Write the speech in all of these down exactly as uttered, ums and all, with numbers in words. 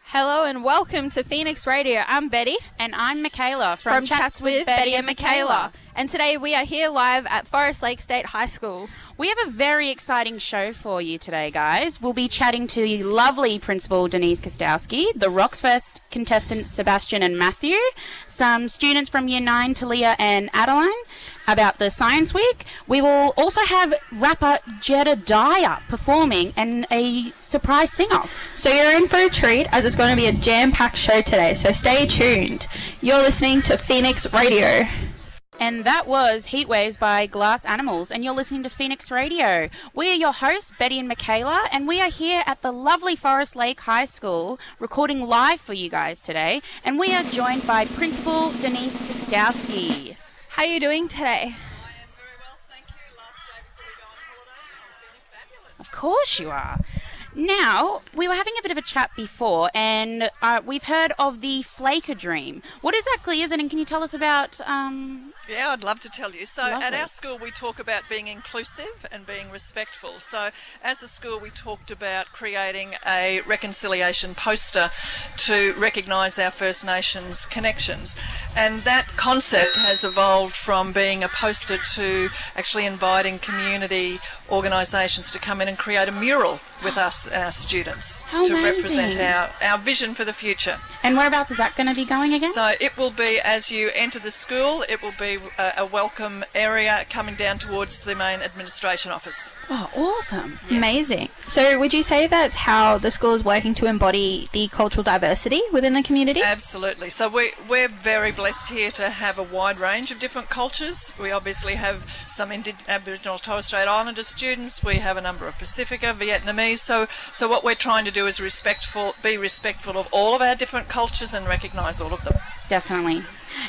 Hello and welcome to Phoenix Radio. I'm Betty. And I'm Michaela from, from Chats, Chats with, with Betty and Michaela. And today we are here live at Forest Lake State High School. We have a very exciting show for you today, guys. We'll be chatting to the lovely Principal Denise Kostowski, the Roxfest contestants Sebastian and Matthew, some students from Year nine, Talia and Adeline, about the Science Week. We will also have rapper Jedediah performing and a surprise sing-off. So you're in for a treat as it's going to be a jam-packed show today, so stay tuned. You're listening to Phoenix Radio. And that was Heatwaves by Glass Animals, and you're listening to Phoenix Radio. We are your hosts, Betty and Michaela, and we are here at the lovely Forest Lake High School recording live for you guys today, and we are joined by Principal Denise Kostowski. How are you doing today? I am very well, thank you. Last day before we go on holidays, I'm feeling fabulous. Of course you are. Now, we were having a bit of a chat before, and uh, we've heard of the Flaker Dream. What exactly is it, and can you tell us about... Um... Yeah, I'd love to tell you. So Lovely. At our school, we talk about being inclusive and being respectful. So as a school, we talked about creating a reconciliation poster to recognise our First Nations connections. And that concept has evolved from being a poster to actually inviting community organisations to come in and create a mural with us and our students How to amazing. represent our, our vision for the future. And whereabouts is that going to be going again? So it will be, as you enter the school, it will be a, a welcome area coming down towards the main administration office. Oh, awesome. Yes. Amazing. So would you say that's how the school is working to embody the cultural diversity within the community? Absolutely. So we, we're very blessed here to have a wide range of different cultures. We obviously have some Indi- Aboriginal and Torres Strait Islander students. We have a number of Pacifica, Vietnamese. So, so what we're trying to do is respectful, be respectful of all of our different cultures and recognise all of them. Definitely.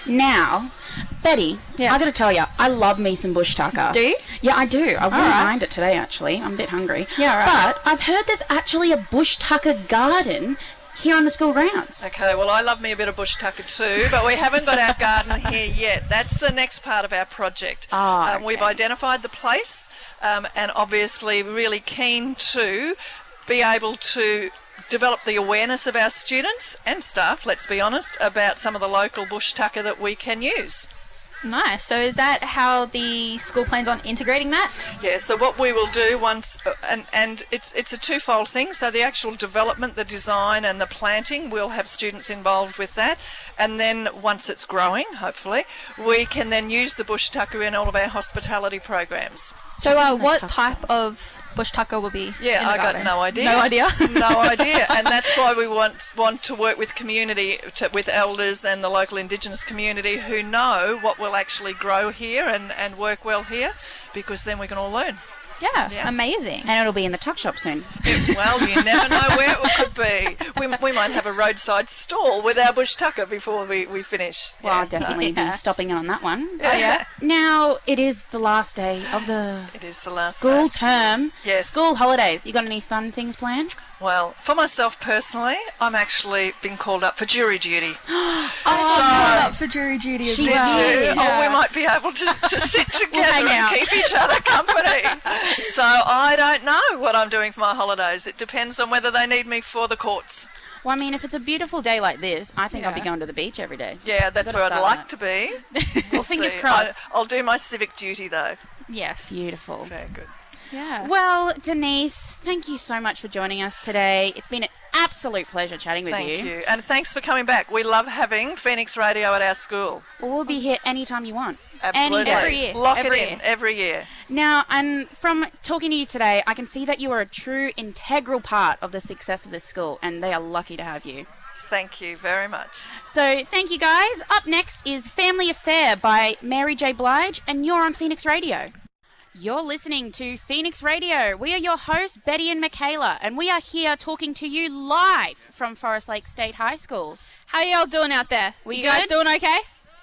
Now, Betty, Yes. I got to tell you, I love me some bush tucker. Do you? Yeah, I do. I wouldn't right. mind it today, actually. I'm a bit hungry. Yeah, right. But I've heard there's actually a bush tucker garden here on the school grounds. Okay, well, I love me a bit of bush tucker too, but we haven't got our garden here yet. That's the next part of our project. Oh, um, okay. We've identified the place um, and obviously really keen to be able to develop the awareness of our students and staff, let's be honest, about some of the local bush tucker that we can use. Nice. So is that how the school plans on integrating that? Yeah, so what we will do once, uh, and, and it's it's a twofold thing, so the actual development, the design and the planting, we'll have students involved with that, and then once it's growing, hopefully, we can then use the bush tucker in all of our hospitality programs. So uh, what That's type of bush tucker will be Yeah, in the I garden? got no idea. No idea? No idea, and that's why we want want to work with community, to, with elders and the local Indigenous community who know what will actually grow here and, and work well here, because then we can all learn. Yeah, Yeah. amazing. And it'll be in the tuck shop soon. It- well, you never know where it could be. We, we might have a roadside stall with our bush tucker before we, we finish. Well, I'll Yeah. definitely Yeah. be stopping in on that one. Oh, yeah. Now, it is the last day of the It is the last school day. term. Yes. School holidays. You got any fun things planned? Well, for myself personally, I'm actually been called up for jury duty. Oh, So- I'm up for jury duty as She Did well. you? Yeah. Oh, we might be able to, to sit together hang and out. keep each other company. So I don't know what I'm doing for my holidays. It depends on whether they need me for the courts. Well, I mean, if it's a beautiful day like this, I think I'll be Yeah. going to the beach every day. Yeah, that's Gotta where I'd start like that. to be. Well, We'll fingers see. crossed. I, I'll do my civic duty though. Yes. Beautiful. Very good. Yeah. Well, Denise, thank you so much for joining us today. It's been an absolute pleasure chatting with Thank you. you. And thanks for coming back. We love having Phoenix Radio at our school. Well, we'll be here anytime you want. Absolutely. Every year. Lock Every it in year. every year. Now, and from talking to you today, I can see that you are a true integral part of the success of this school, and they are lucky to have you. Thank you very much. So, thank you guys. Up next is Family Affair by Mary J. Blige, and you're on Phoenix Radio. You're listening to Phoenix Radio. We are your hosts, Betty and Michaela, and we are here talking to you live from Forest Lake State High School. How y'all doing out there? We you guys good? doing okay?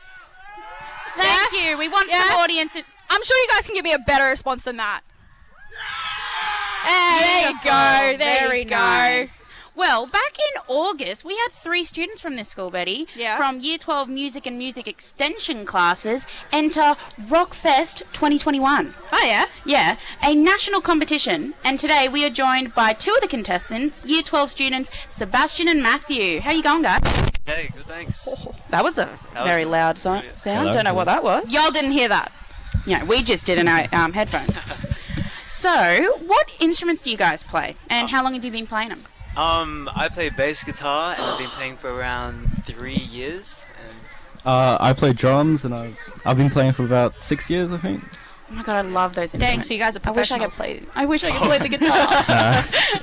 Thank you. We want Yeah? some audience. In- I'm sure you guys can give me a better response than that. Hey, there you go. There Very you go. nice. Well, back in August, we had three students from this school, Betty, Yeah. from Year twelve Music and Music Extension classes enter Rockfest twenty twenty-one. Oh, yeah? Yeah, a national competition. And today we are joined by two of the contestants, Year twelve students, Sebastian and Matthew. How you going, guys? Hey, good, thanks. That was a That very was- loud so- sound. Hello. Don't know what that was. Y'all didn't hear that. Yeah, we just did in our um, headphones. So, what instruments do you guys play? And how long have you been playing them? Um, I play bass guitar, and I've been playing for around three years. And Uh, I play drums, and I've I've been playing for about six years, I think. Oh my god, I love those Dang, instruments. so you guys are I wish I could professionals. play. I wish I could play the guitar. Nah.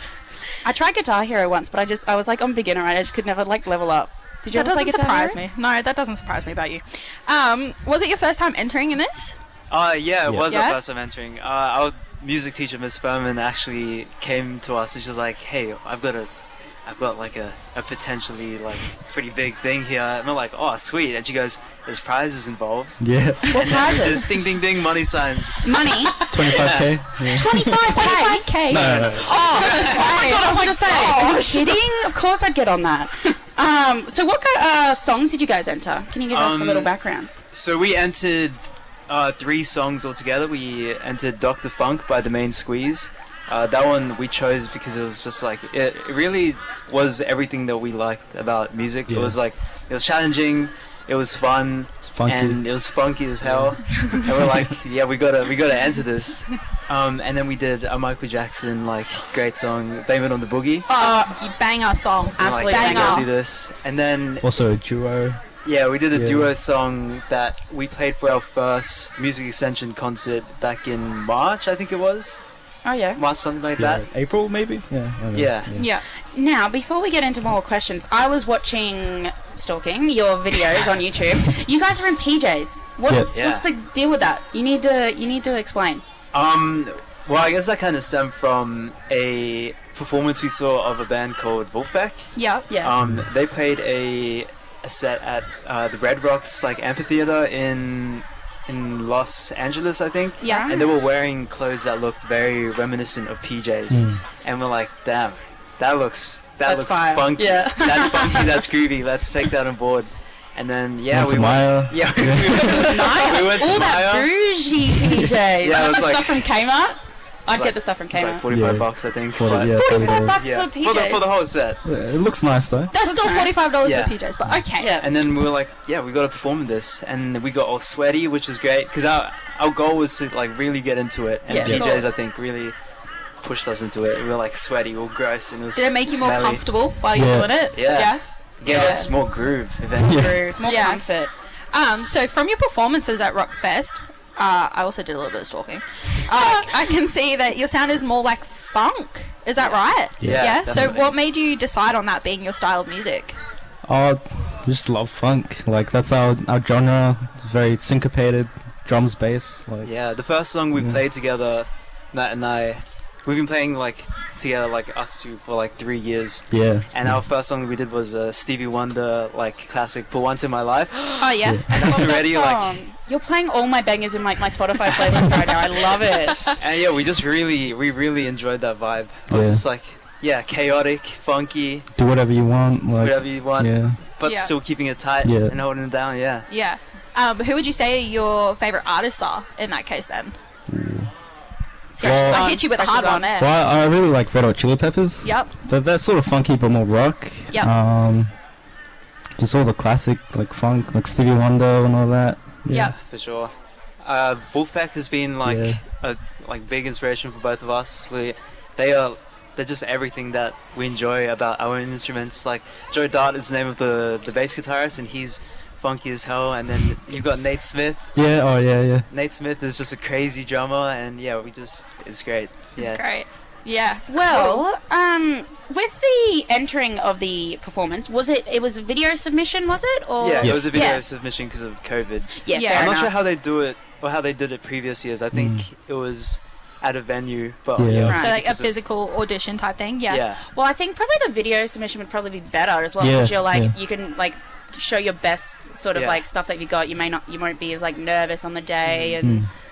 I tried Guitar Hero once, but I just I was like on beginner, right? I just could never like level up. Did you That ever play doesn't Guitar surprise Hero? me. No, that doesn't surprise me about you. Um, was it your first time entering in this? uh, yeah, it Yeah. was Yeah? our first time entering. Uh, our music teacher, Miss Furman, actually came to us and she was like, "Hey, I've got a, I've got like a, a potentially like pretty big thing here." And we're like, "Oh, sweet!" And she goes, "There's prizes involved." Yeah, What prizes? Just ding, ding, ding, money signs. Money. twenty-five k. Yeah. twenty-five K. K. No, no, no. Oh, oh my god, I was going to say. Are you kidding? Of course I'd get on that. Um, so what kind uh, songs did you guys enter? Can you give us a Um, little background? So we entered uh, three songs altogether. We entered Doctor Funk by The Main Squeeze. Uh, that one we chose because it was just like, it, it really was everything that we liked about music. It Yeah. was like, it was challenging, it was fun, It's funky. and it was funky as hell. And we're like, yeah, we gotta, we gotta enter this. Um, and then we did a Michael Jackson, like, great song, Blame It on the Boogie. Oh, you bang our song. And we're absolutely like, yeah, we banger. gotta do this. And then Also a duo. yeah, we did a Yeah. duo song that we played for our first Music Extension concert back in March, I think it was. Oh yeah. March, something like Yeah. that. April maybe. Yeah. I don't know. Yeah. Yeah. Now, before we get into more questions, I was watching, stalking your videos on YouTube. You guys are in P Js. What's Yeah. what's the deal with that? You need to you need to explain. Um, well, I guess that kind of stemmed from a performance we saw of a band called Wolfpack. Yeah. Yeah. Um, they played a, a set at uh, the Red Rocks like amphitheater in in Los Angeles, I think. Yeah. And they were wearing clothes that looked very reminiscent of P Js. Mm. And we're like, damn, that looks that That's looks fire. funky. Yeah. That's funky. That's groovy. Let's take that on board. And then yeah, Went we to Maya. went. Yeah, we, we went, we went to All that Maya. bougie P Js. Yeah, it Like was the like- stuff from Kmart. I'd like- get the stuff from It's like Kmart. forty-five Yeah. bucks, I think. For the- but- yeah, Forty-five bucks yeah, for P Js. for the for the whole set. Yeah, it looks nice though. That's still Alright. forty-five dollars Yeah. for P Js, but okay. Yeah. And then we were like, yeah, we got to perform in this, and we got all sweaty, which was great because our our goal was to like really get into it, and Yeah, of P Js course. I think really pushed us into it. We were like sweaty, all gross, and it was Did it make you more smelly. comfortable while you're Yeah. doing it? Yeah. Yeah. Gave Yeah. us more groove eventually. Groove, more Yeah. comfort. Um, so from your performances at Rockfest, uh, I also did a little bit of stalking. Uh, I can see that your sound is more like funk. Is that right? Yeah, So definitely. what made you decide on that being your style of music? Oh, just love funk. Like that's our our genre. It's very syncopated, drums, bass. Like Yeah, the first song we Yeah. played together, Matt and I, we've been playing like together, like us two, for like three years. yeah. And our first song we did was uh, Stevie Wonder, like classic "For Once in My Life," Oh yeah. Yeah. and that's Love that already like. song. You're playing all my bangers in like my Spotify playlist right now. I love it. And yeah, we just really, we really enjoyed that vibe. It was Yeah. just like, yeah, chaotic, funky, Do whatever you want. Like whatever you want, yeah. but Yeah. still keeping it tight Yeah. and holding it down. Yeah. Yeah. Um, who would you say your favorite artists are in that case then? Well- I hit you with a hard Pressure's one there. Well, I, I really like Red Hot Chili Peppers. Yep. They're, they're sort of funky but more rock. Yep. Um, just all the classic like funk, like Stevie Wonder and all that. Yeah. Yep. For sure. Uh, Wolfpack has been like Yeah. a like big inspiration for both of us. We, they are, they're just everything that we enjoy about our own instruments. Like Joe Dart is the name of the the bass guitarist, and he's funky as hell. And then you've got Nate Smith. Yeah. Oh yeah. Yeah. Nate Smith is just a crazy drummer, and yeah, we just, it's great. It's Yeah. great. Yeah. Well, um, with the entering of the performance, was it? It was a video submission, was it? Or Yeah, it was a video Yeah. submission because of COVID. Yeah, Yeah. fair I'm not enough. sure how they do it or how they did it previous years. I think Mm. it was at a venue, but Yeah. yeah, Right. obviously So like a because of- physical audition type thing. Yeah. yeah. Well, I think probably the video submission would probably be better as well, Yeah, because you're like yeah. you can like show your best sort of Yeah. like stuff that you got. You may not, you won't be as like nervous on the day, and Mm.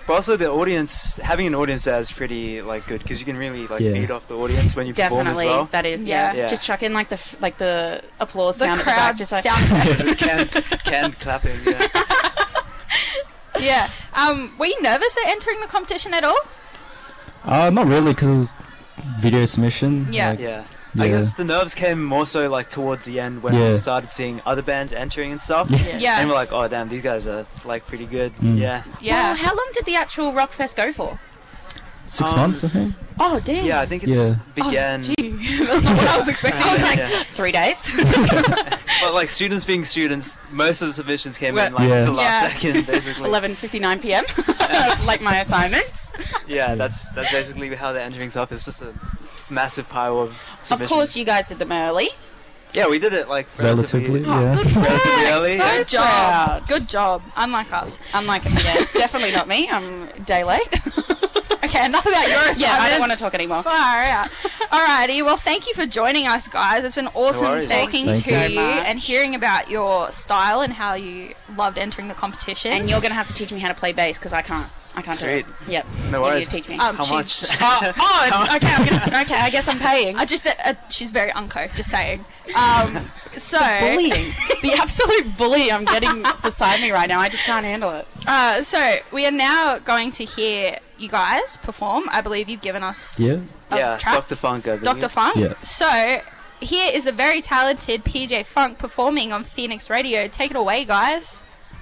But also the audience, having an audience there is pretty like good because you can really like Yeah. feed off the audience when you perform as Definitely, well. that is yeah. Yeah. Yeah. Just chuck in like the f- like the applause The sound at the crowd back, just like sound effects. Yeah, canned, canned clapping. Yeah. Yeah. Um, were you nervous at entering the competition at all? Uh, not really, because video submission. Yeah. like, Yeah. I Yeah. guess the nerves came more so like towards the end when Yeah. we started seeing other bands entering and stuff. Yeah. Yeah. And we're like, oh damn, these guys are like pretty good. Mm. Yeah. Yeah. Well, how long did the actual Rockfest go for? Six Um, months, I think. Oh damn. Yeah, I think it's Yeah. began. That's not what I was expecting. I was like Yeah. three days. But like students being students, most of the submissions came Well, in like Yeah. the last Yeah. second, basically. eleven fifty-nine p.m. like my assignments. Yeah, that's that's basically how they're entering stuff. It's just a massive pile of Of submissions. course, you guys did them early. Yeah, we did it like relatively. Relatively, yeah. Relatively early. So yeah. Good job. proud. Good job. Unlike us. Unlike, yeah, definitely not me. I'm day late. Okay, enough about your assignments. Yeah, I don't want to talk anymore. Far out. Alrighty, well, thank you for joining us, guys. It's been awesome worries. talking Thank to you. so you much. and hearing about your style and how you loved entering the competition. And you're gonna have to teach me how to play bass because I can't. I can't do Sweet. it. Yep. No You need worries. to teach me. Um, How she's- much? oh, oh it's, okay. I'm gonna, okay, I guess I'm paying. I just, uh, uh, she's very unco, just saying. Um, so, Bullying. The absolute bully I'm getting beside me right now. I just can't handle it. uh, so we are now going to hear you guys perform. I believe you've given us Yeah. a Yeah, track. Doctor Funk. I believe. Doctor Funk. Yeah. So here is a very talented P J Funk performing on Phoenix Radio. Take it away, guys.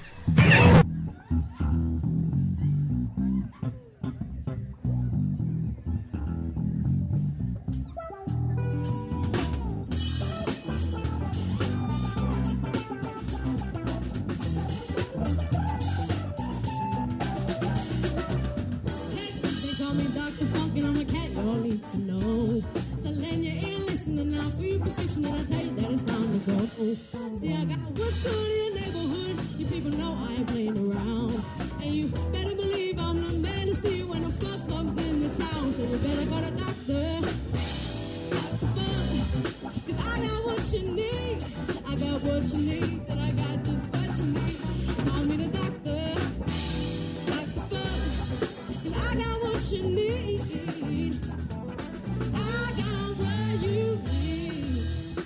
They call me Doctor Funk and I'm a cat, you all need to know. So lend your ear, listening now for your prescription and I tell you that it's time to go. See, I got what's good in your neighborhood, you people know I ain't playing around. And you better believe I'm the man to see when the fuck comes into town. So you better go to doctor, Doctor Funk, cause I got what you need. I got what you need, and I got just what you need. Call me the doctor, Doctor Funk. And I got what you need. I got what you need.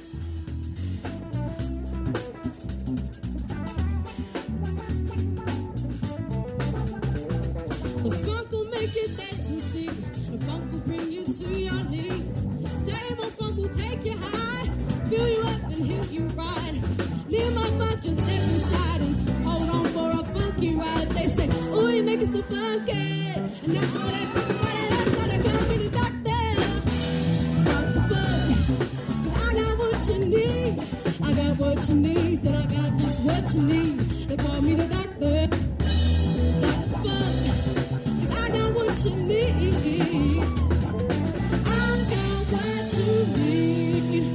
The funk will make you dance and sing. The funk will bring you to your knees. Same old funk will take you high, fill you up and hit you right. Leave my funk, just step inside and hold on for a funky ride. They say, ooh, you make it so funky. And that's why they, that's why they, that's why they call me the doctor. Doctor Funk. I got what you need. I got what you need. Said I got just what you need. They call me the doctor. Doctor Funk. I got what you need. I got what you need.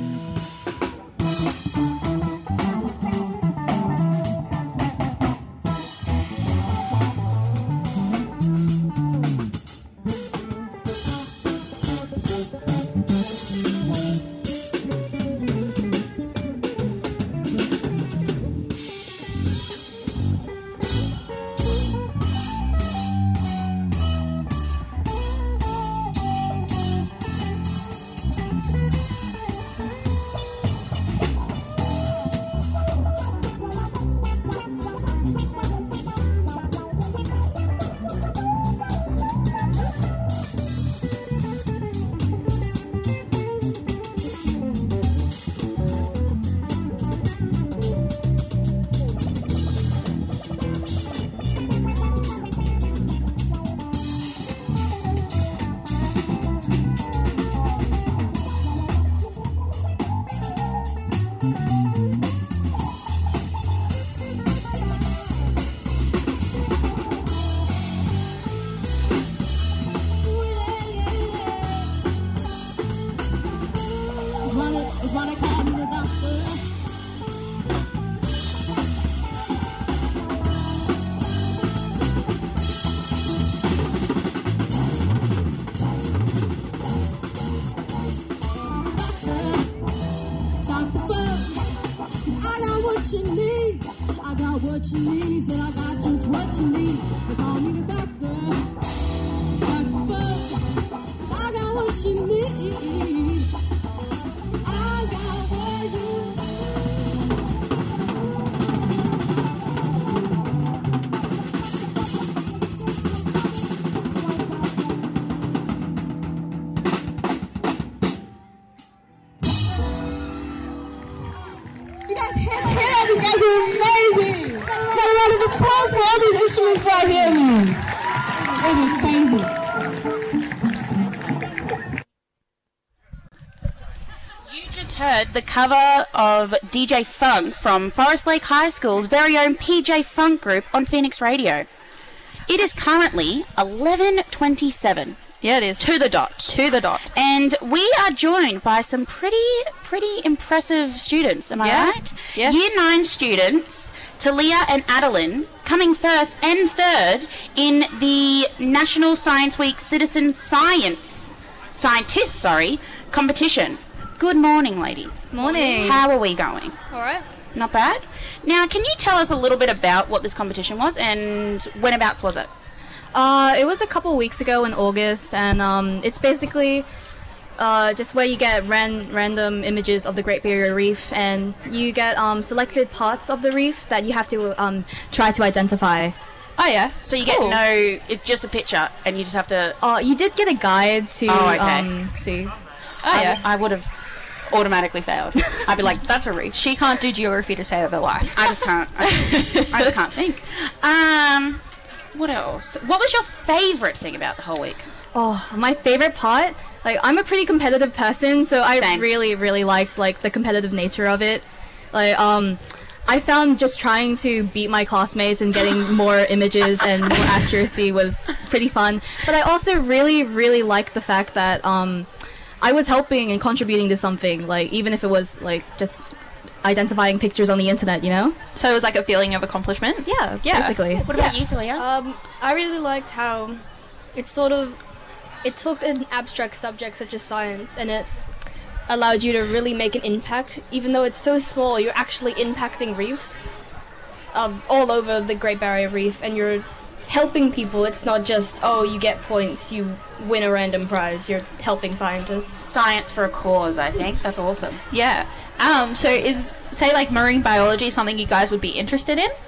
It's why they, it's why they call me the doctor. Doctor Funk, I got what you need. I I got what you need, said I got just what you need. They call me the doctor, Doctor Funk. I got what you need. I got what you need. You guys hear that? You guys are amazing! Got a round of applause for all these instruments right here, man. It is crazy. You just heard the cover of D J Funk from Forest Lake High School's very own P J Funk group on Phoenix Radio. It is currently eleven twenty-seven. Yeah, it is. To the dot. To the dot. And we are joined by some pretty, pretty impressive students, am I Yeah. right? Yes. Year nine students, Talia and Adeline, coming first and third in the National Science Week Citizen Science, Scientist, sorry, competition. Good morning, ladies. Morning. How are we going? All right. Not bad. Now, can you tell us a little bit about what this competition was and whenabouts was it? Uh, it was a couple weeks ago in August, and um, it's basically uh, just where you get ran- random images of the Great Barrier Reef, and you get um, selected parts of the reef that you have to um, try to identify. Oh, yeah. So you Cool. get no, it's just a picture, and you just have to. Uh, you did get a guide to Oh, okay. um, see. Oh, yeah. I, I would have automatically failed. I'd be like, that's a reef. She can't do geography to save her life. I just can't. I, I just can't think. Um, what else? What was your favourite thing about the whole week? Oh, my favorite part, like, I'm a pretty competitive person, so I Same. really, really liked, like, the competitive nature of it. Like, um, I found just trying to beat my classmates and getting more images and more accuracy was pretty fun. But I also really, really liked the fact that, um, I was helping and contributing to something, like, even if it was, like, just identifying pictures on the internet, you know? So it was like a feeling of accomplishment? Yeah, Yeah. basically. What about you, Talia? Um, I really liked how it sort of it took an abstract subject such as science and it allowed you to really make an impact. Even though it's so small, you're actually impacting reefs um, all over the Great Barrier Reef, and you're helping people. It's not just, oh, you get points, you win a random prize. You're helping scientists. Science for a cause, I think. That's awesome. Yeah. Um, so is, say, like, marine biology something you guys would be interested in?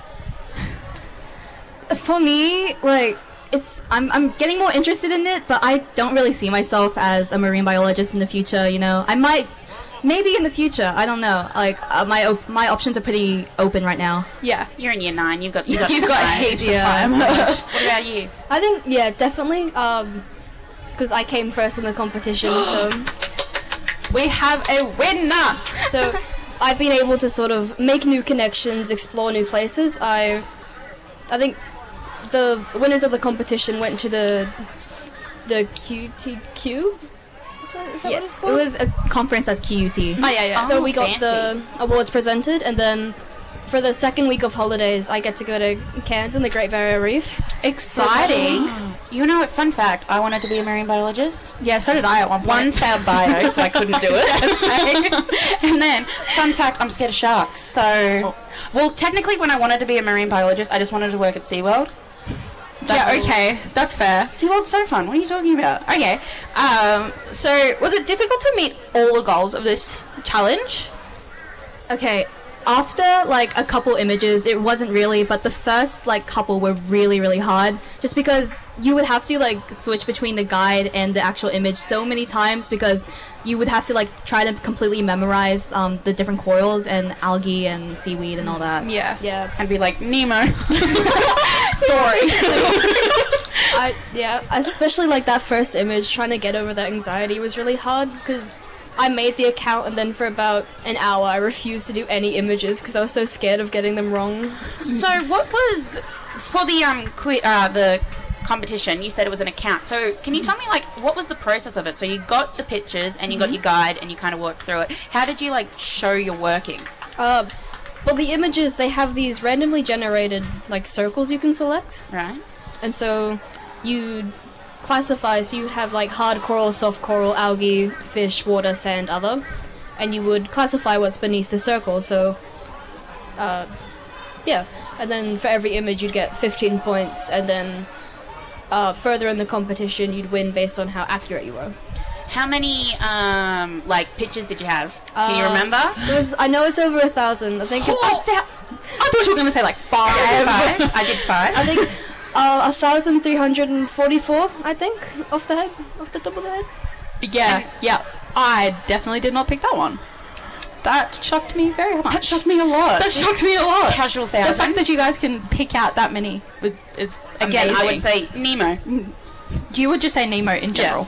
For me, like, it's I'm I'm getting more interested in it, but I don't really see myself as a marine biologist in the future. You know, I might, maybe in the future. I don't know. Like, uh, my op- my options are pretty open right now. Yeah. You're in year nine. You've got you've got, You've got time. heaps Yeah. of time. What about you? I think, yeah, definitely, um, because I came first in the competition, so... We have a winner! So I've been able to sort of make new connections, explore new places. I I think the winners of the competition went to the the Q T Q. Is that, is that Yeah, what it's it called? was a conference at Q U T. Oh, yeah, yeah. so Oh, we got fancy. the awards presented, and then for the second week of holidays, I get to go to Cairns and the Great Barrier Reef. Exciting. You know what? Fun fact: I wanted to be a marine biologist. Yeah, so did I at one One point. failed bio, so I couldn't do it. And then, fun fact: I'm scared of sharks. So, well, technically, when I wanted to be a marine biologist, I just wanted to work at SeaWorld. Yeah, okay. That's fair. SeaWorld's so fun. What are you talking about? Okay. Um, so, was it difficult to meet all the goals of this challenge? Okay, after like a couple images, it wasn't really, but the first like couple were really, really hard. Just because you would have to like switch between the guide and the actual image so many times, because you would have to like try to completely memorize um, the different corals and algae and seaweed and all that. Yeah. Yeah, And be like Nemo. Dory. I yeah, especially like that first image, trying to get over that anxiety was really hard because I made the account and then for about an hour I refused to do any images because I was so scared of getting them wrong. So, what was for the um qui- uh, the competition? You said it was an account. So, can you tell me like what was the process of it? So, you got the pictures and you got your guide and you kind of worked through it. How did you like show your working? Uh, well, the images, they have these randomly generated like circles you can select, Right. and so you classify. So you have like hard coral, soft coral, algae, fish, water, sand, other, and you would classify what's beneath the circle. So. Uh, Yeah, and then for every image you'd get fifteen points, and then uh, further in the competition you'd win based on how accurate you were. How many um, like pictures did you have? Can you Uh, remember? It was, I know it's over a thousand. I think it's. Oh, that- I thought you were going to say like five. Five. I did five. I think uh, a thousand three hundred and forty-four. I think off the head, off the top of the head. Yeah, yeah. I definitely did not pick that one. That shocked me very much. That shocked me a lot. That shocked me a lot. Casual The thousand. fact that you guys can pick out that many was, is Again, I would amazing. say Nemo. You would just say Nemo in general.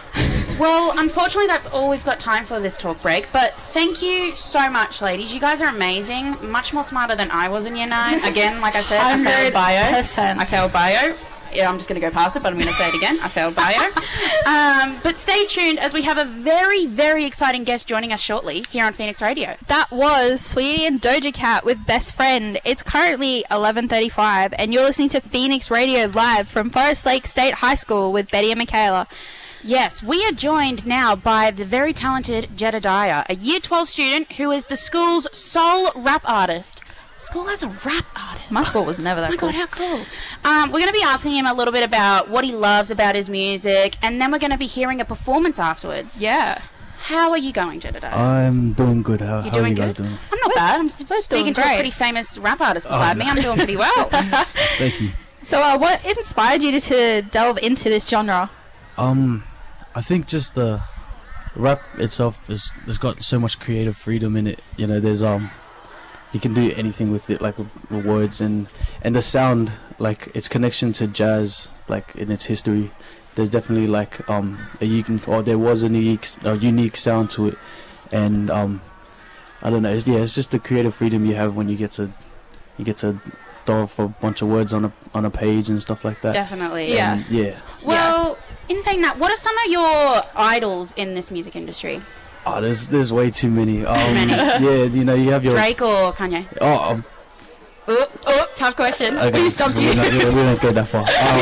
Well, unfortunately, that's all we've got time for this talk break. But thank you so much, ladies. You guys are amazing. Much more smarter than I was in year nine. Again, like I said, I failed bio. one hundred percent. I failed bio. Yeah, I'm just going to go past it, but I'm going to say it again. I failed bio. um, but stay tuned as we have a very, very exciting guest joining us shortly here on Phoenix Radio. That was Sweetie and Doja Cat with Best Friend. It's currently eleven thirty-five, and you're listening to Phoenix Radio live from Forest Lake State High School with Betty and Michaela. Yes, we are joined now by the very talented Jedediah, a Year twelve student who is the school's sole rap artist. School has a rap artist. My school was never that Oh my cool. god, how cool. Um, we're going to be asking him a little bit about what he loves about his music, and then we're going to be hearing a performance afterwards. Yeah. How are you going, Jedediah? I'm doing good. How, you how are doing you guys good? doing? I'm not bad. I'm doing speaking to a great. pretty famous rap artist beside Oh, me. no. I'm doing pretty well. Thank you. So, uh, what inspired you to, to delve into this genre? Um, I think just the rap itself is has got so much creative freedom in it. You know, there's um, you can do anything with it, like with the words and and the sound, like its connection to jazz, like in its history. There's definitely like um a unique, or there was a unique a unique sound to it, and um, I don't know. It's, yeah, it's just the creative freedom you have when you get to you get to throw off a bunch of words on a on a page and stuff like that. Definitely. Yeah. And, yeah. Well, in saying that, what are some of your idols in this music industry? Oh, there's there's way too many. Um, many? Yeah, you know, you have your. Drake or Kanye? Oh, um, Oh, oh, tough question. okay. We stopped we you. don't, we don't go that far.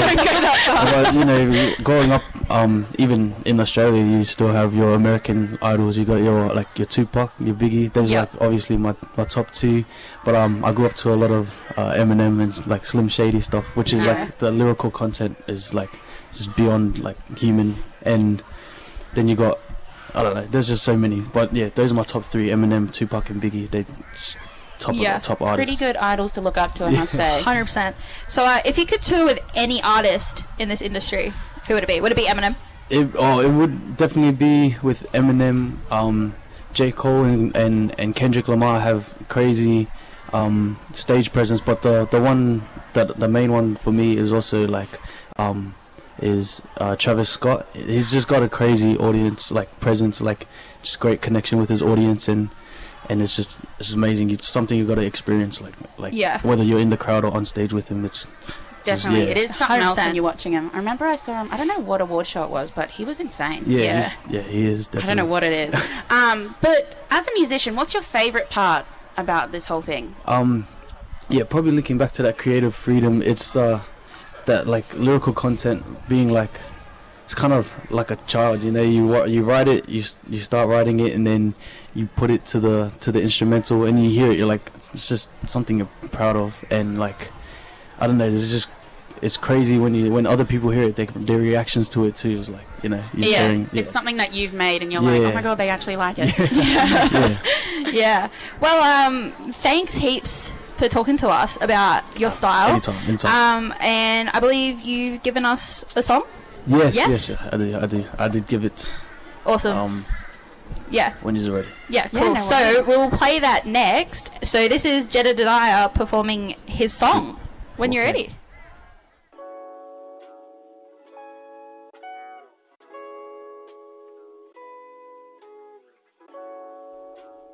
Um, but you know, growing up, um, even in Australia, you still have your American idols. You got your like your Tupac, your Biggie. Those Yep. are like obviously my, my top two. But um, I grew up to a lot of uh, Eminem and like Slim Shady stuff, which is Nice. like the lyrical content is like just beyond like human. And then you got, I don't know, there's just so many. But yeah, those are my top three: Eminem, Tupac, and Biggie. They just top Yeah. of the top artists. Pretty good idols to look up to, I must say. one hundred percent. So, uh, if you could tour with any artist in this industry, who would it be? Would it be Eminem? It, oh, it would definitely be with Eminem, um, J. Cole, and, and, and Kendrick Lamar have crazy um, stage presence. But the the one that the main one for me is also like um, is uh, Travis Scott. He's just got a crazy audience like presence, like just great connection with his audience, and and it's just it's just amazing. It's something you got to experience, like like Yeah. whether you're in the crowd or on stage with him. It's Definitely. yeah. It is something else one hundred percent. when you're watching him. I remember I saw him, I don't know what award show it was, but he was insane. yeah, Yeah. he's- yeah, he is. Definitely. I don't know what it is. um, but as a musician, what's your favourite part about this whole thing? Um, yeah, probably linking back to that creative freedom. It's the that like lyrical content being like it's kind of like a child. You know, you wa- you write it, you s- you start writing it, and then you put it to the to the instrumental, and you hear it. You're like, it's just something you're proud of, and like I don't know. It's just it's crazy when you when other people hear it. They, their reactions to it too is like, you know, you're Yeah, sharing. Yeah. it's something that you've made and you're like, oh Yeah. my god, they actually like it. yeah. Yeah. Well, um, thanks heaps for talking to us about your style. Anytime, anytime. Um, and I believe you've given us a song. yes, yes. yes, I did, I did, I did give it. Awesome. Um, yeah. when he's ready. Yeah, Yeah, cool. no so worries. we'll play that next. So this is Jedediah performing his song. When you're Okay. ready.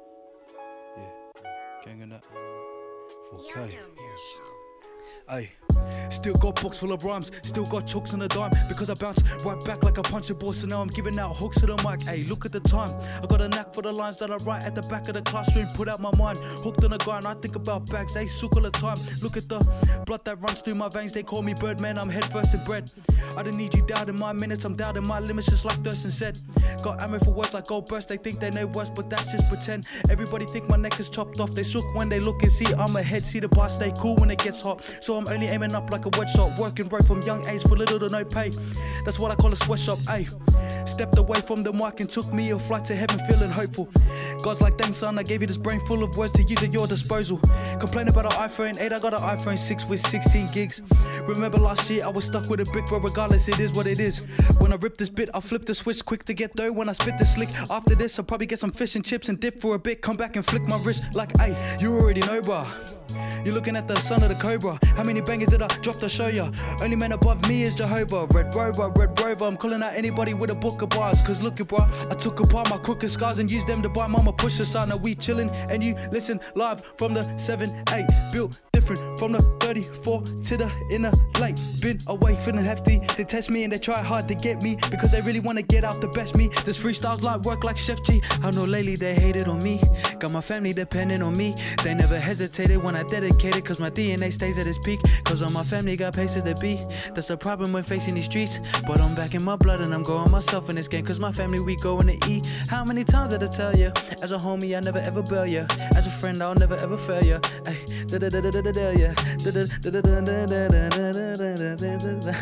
Gang in that four K. Hey. Still got books full of rhymes, still got chokes on a dime. Because I bounce right back like a punching ball, so now I'm giving out hooks to the mic. Hey, look at the time. I got a knack for the lines that I write at the back of the classroom. Put out my mind, hooked on a grind. I think about bags, they soak all the time. Look at the blood that runs through my veins. They call me Birdman, I'm head first in bread. I don't need you doubting my minutes, I'm doubting my limits, just like Thurston said. Got ammo for words like gold burst. They think they know worse, but that's just pretend. Everybody think my neck is chopped off. They shook when they look and see I'm ahead. See the bar stay cool when it gets hot. So I'm only aiming up like a wedge shot. Working right from young age for little to no pay. That's what I call a sweatshop, ayy. Stepped away from the mic and took me a flight to heaven feeling hopeful. God's like, thanks son, I gave you this brain full of words to use at your disposal. Complain about an iPhone eight, I got an iPhone six with sixteen gigs. Remember last year I was stuck with a brick, but regardless it is what it is. When I rip this bit, I flip the switch quick to get dough. When I spit the slick, after this I'll probably get some fish and chips and dip for a bit. Come back and flick my wrist like, ayy, you already know, bruh. You're looking at the son of the cobra. How many bangers did I drop to show ya? Only man above me is Jehovah. Red Rover, Red Rover. I'm calling out anybody with a book of bars. Cause look it, bro, I took apart my crooked scars and used them to buy mama push aside. Now we chillin' and you listen live from the seven eight. Built different from the thirty-four to the inner lake. Been away feeling hefty. They test me and they try hard to get me because they really wanna get out the best me. This freestyles like work like Chef G. I know lately they hated on me. Got my family depending on me. They never hesitated when I dedicated, cause my D N A stays at its peak. Cause all my family got places to be. That's the problem when facing these streets. But I'm back in my blood and I'm growing myself in this game. Cause my family, we going to eat. How many times did I tell you? As a homie, I never ever bail you. As a friend, I'll never ever fail you. Ay, da da da da da da da yeah. Da da da da da da da da da da da.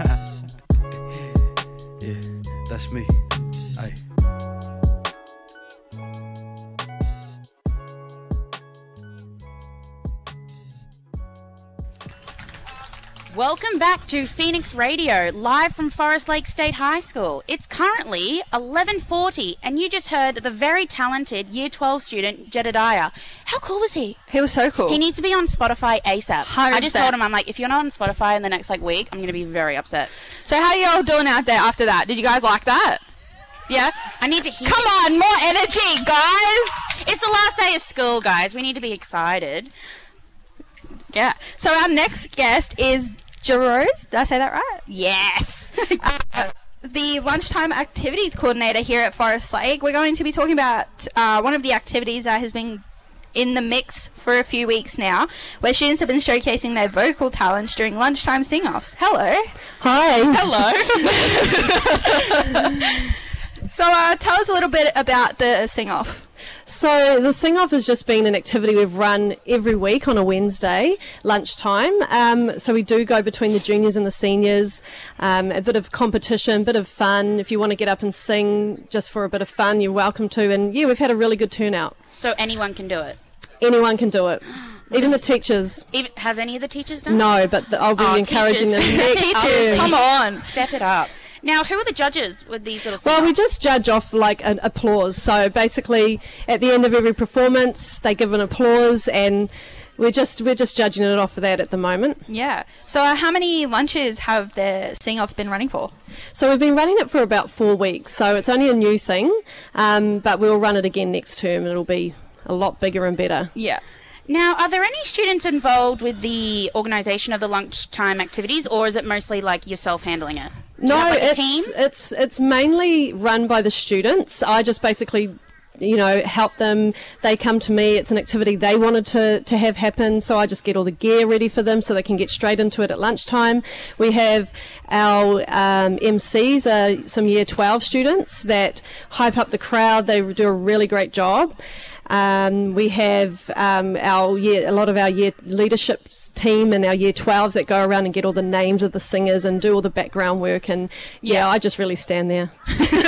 Yeah, that's me. Ay. Welcome back to Phoenix Radio, live from Forest Lake State High School. It's currently eleven forty, and you just heard the very talented Year twelve student, Jedediah. How cool was he? He was so cool. He needs to be on Spotify ASAP. one hundred percent. I just told him, I'm like, if you're not on Spotify in the next like week, I'm going to be very upset. So how y'all doing out there after that? Did you guys like that? Yeah? I need to hear Come on, more energy, guys! It's the last day of school, guys. We need to be excited. Yeah. So our next guest is Jerose. Did I say that right? Yes. uh, the lunchtime activities coordinator here at Forest Lake. We're going to be talking about uh, one of the activities that has been in the mix for a few weeks now, where students have been showcasing their vocal talents during lunchtime sing-offs. Hello. Hi. Hello. So uh, tell us a little bit about the sing-off. So the sing-off has just been an activity we've run every week on a Wednesday lunchtime. Um, so we do go between the juniors and the seniors, um, a bit of competition, a bit of fun. If you want to get up and sing just for a bit of fun, you're welcome to. And yeah, we've had a really good turnout. So anyone can do it? Anyone can do it. Even the teachers. Even, have any of the teachers done it? No, but the, I'll be oh, encouraging teachers. them next Teachers, year. come on. Step it up. Now, who are the judges with these little Well, sing-offs? we just judge off like an applause. So basically, at the end of every performance, they give an applause, and we're just we're just judging it off of that at the moment. Yeah. So uh, how many lunches have the sing-off been running for? So we've been running it for about four weeks. So it's only a new thing, um, but we'll run it again next term, and it'll be a lot bigger and better. Yeah. Now, are there any students involved with the organisation of the lunchtime activities, or is it mostly like yourself handling it? Do No, you have, like, a it's team? it's it's mainly run by the students. I just basically, you know, help them. They come to me. It's an activity they wanted to, to have happen, so I just get all the gear ready for them so they can get straight into it at lunchtime. We have our um, M Cs, are some Year twelve students that hype up the crowd. They do a really great job. Um, we have um, our year, a lot of our year leadership team and our year twelves that go around and get all the names of the singers and do all the background work. And yeah, Yeah. I just really stand there. Supervise.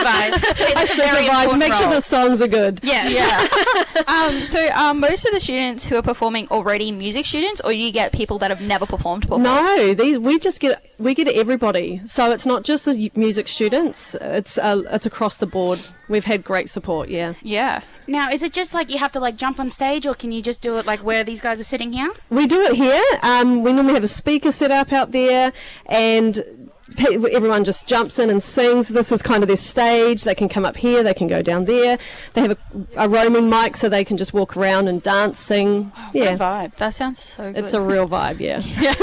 I It's a very supervise, important make sure role. the songs are good. Yeah. Yeah. um, so um, most of the students who are performing already music students, or you get people that have never performed before? No, these we just get we get everybody. So it's not just the music students. It's uh, it's across the board. We've had great support. Yeah. Yeah. Now, is it just like you have to like jump on stage, or can you just do it like where these guys are sitting here? We do it here. Um, we normally have a speaker set up out there, and pe- everyone just jumps in and sings. This is kind of their stage. They can come up here, they can go down there. They have a, a roaming mic so they can just walk around and dance, sing. Oh, yeah, vibe. That sounds so good. it's a real vibe. Yeah.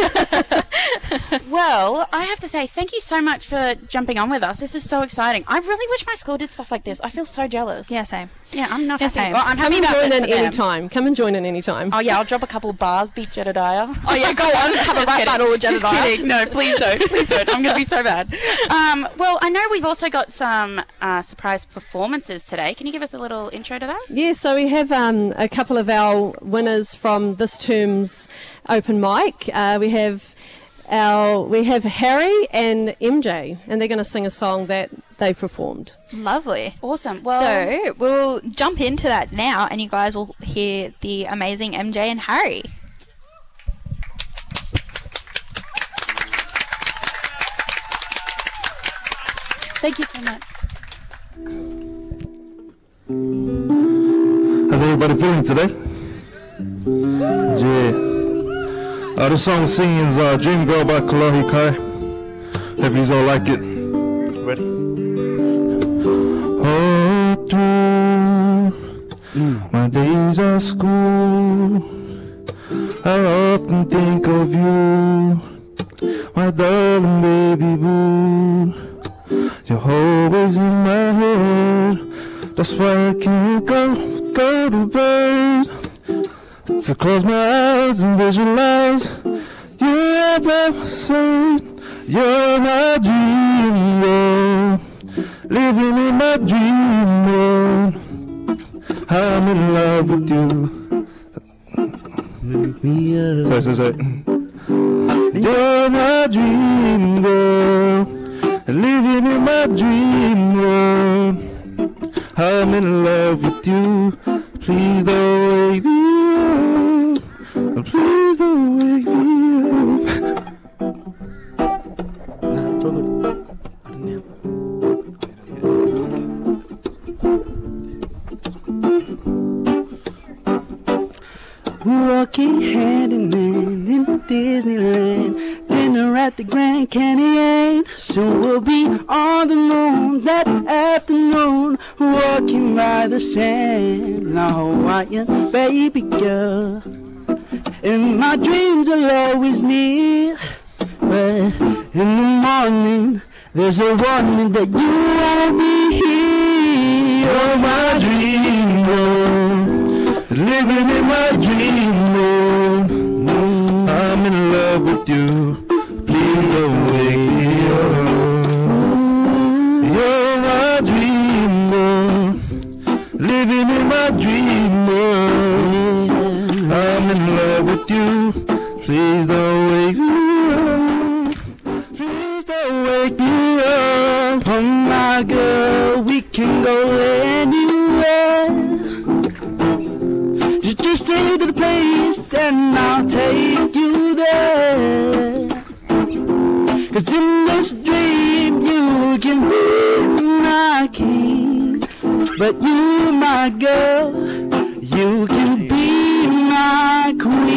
Well, I have to say thank you so much for jumping on with us. This is so exciting. I really wish my school did stuff like this. I feel so jealous. Yeah, same. Yeah, I'm not Yeah, happy. same. Well, I'm Come happy and about join this in for them. any time. Come and join in any time. Oh yeah, I'll drop a couple bars, beat Jedediah. Oh yeah, go on. Have a Just rap kidding. battle with Just Jedediah. kidding. No, please don't. Please don't. I'm going to be so bad. Um, well, I know we've also got some uh, surprise performances today. Can you give us a little intro to that? Yeah, so we have um, a couple of our winners from this term's open mic. Uh, we have our we have Harry and M J, and they're going to sing a song that they've performed. Lovely. Awesome. Well, So we'll jump into that now, and you guys will hear the amazing M J and Harry. thank you so much. How's everybody feeling today? Yeah. Uh, this song we're singing is uh, Dream Girl by Kalohi Kai. Hope you all like it. Ready? All through my days at school, I often think of you, my darling baby boo. You're always in my head. That's why I can't go, go to bed. To close my eyes and visualize you're by my side. You're my dream world, living in my dream world. I'm in love with you. Sorry, sorry, sorry. You're my dream world, living in my dream world. I'm in love with you. Please don't wake me up. Please don't wake me up. Nah, it's all good. I didn't hear. Walking hand in hand in Disneyland, dinner at the Grand Canyon. Soon we'll be on the moon that afternoon, walking by the sand. Now Hawaiian baby girl, and my dreams are always near. But in the morning, there's a warning that you won't be here. You're my dream world, living in my dream world. I'm in love with you. Please don't wake me up. You're my dream world, living in my dream world. I'm in love with you. Please don't wake me up. Please don't wake me up. Oh my girl, we can go anywhere. Just, just say to the place and I'll take you there. Cause in this dream you can be my king, but you my girl, you can be my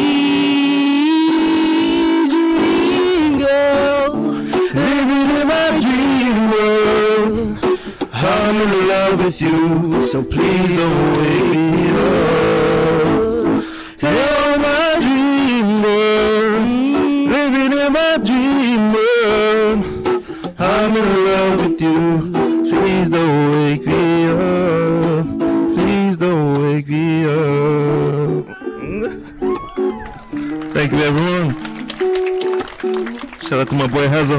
queen. Dream girl, living in my dream world. I'm in love with you, so please don't wake me up. You're my dream world, living in my dream world. I'm in love with you, please don't wake me up. Please don't wake me up. Thank you, everyone. Shout out to my boy Hazel.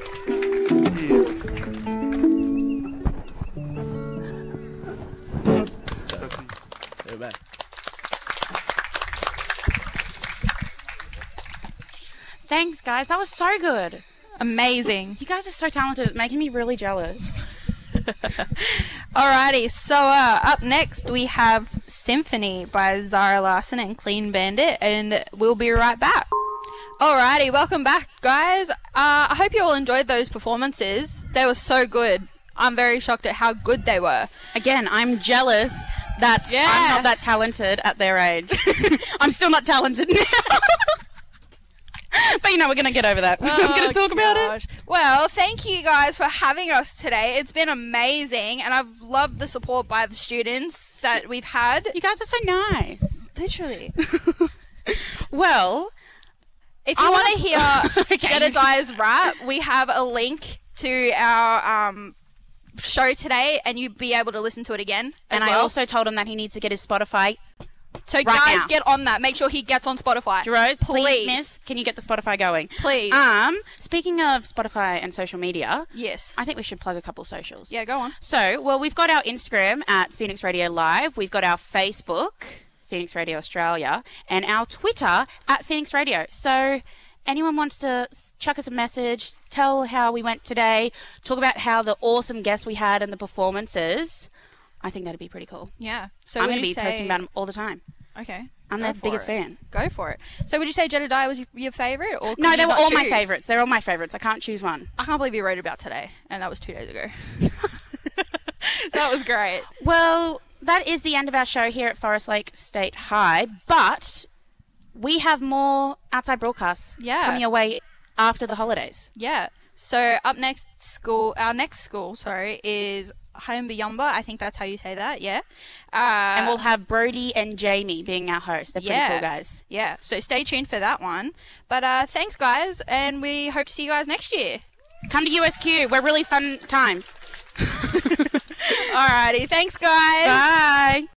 Thanks, guys. That was so good. Amazing. You guys are so talented. It's making me really jealous. Alrighty, so uh, up next we have Symphony by Zara Larson and Clean Bandit, and we'll be right back. Alrighty, welcome back, guys. Uh, I hope you all enjoyed those performances. They were so good. I'm very shocked at how good they were. Again, I'm jealous that Yeah. I'm not that talented at their age. I'm still not talented now. But you know, we're going to get over that. We're not going to talk about it. Well, thank you guys for having us today. It's been amazing, and I've loved the support by the students that we've had. You guys are so nice. Literally. Well, if you I want to wanna- hear Okay. Jedediah's rap, we have a link to our um, show today, and you'll be able to listen to it again. And as I well. also told him that he needs to get his Spotify. So right guys, now. get on that. Make sure he gets on Spotify. Jerose, please, Please. miss, can you get the Spotify going? Please. Um, speaking of Spotify and social media, Yes. I think we should plug a couple socials. Yeah, go on. So, well, we've got our Instagram at Phoenix Radio Live. We've got our Facebook, Phoenix Radio Australia, and our Twitter at Phoenix Radio. So, anyone wants to s- chuck us a message, tell how we went today, talk about how the awesome guests we had and the performances, I think that'd be pretty cool. Yeah. So I'm would going to you be say... posting about them all the time. Okay. I'm Go their for biggest it. fan. Go for it. So would you say Jedediah was your, your favourite? Or could No, you they were not all my choose? favourites. They're all my favourites. I can't choose one. I can't believe you wrote about today, and that was two days ago. That was great. Well, that is the end of our show here at Forest Lake State High, but we have more outside broadcasts Yeah. coming away after the holidays. Yeah. So up next school, our next school, sorry, is Hyumbayumba. I think that's how you say that. Yeah. Uh, And we'll have Brody and Jamie being our hosts. They're pretty yeah. cool guys. Yeah. So stay tuned for that one. But uh, thanks, guys, and we hope to see you guys next year. Come to U S Q. We're really fun times. Alrighty. Thanks, guys. Bye.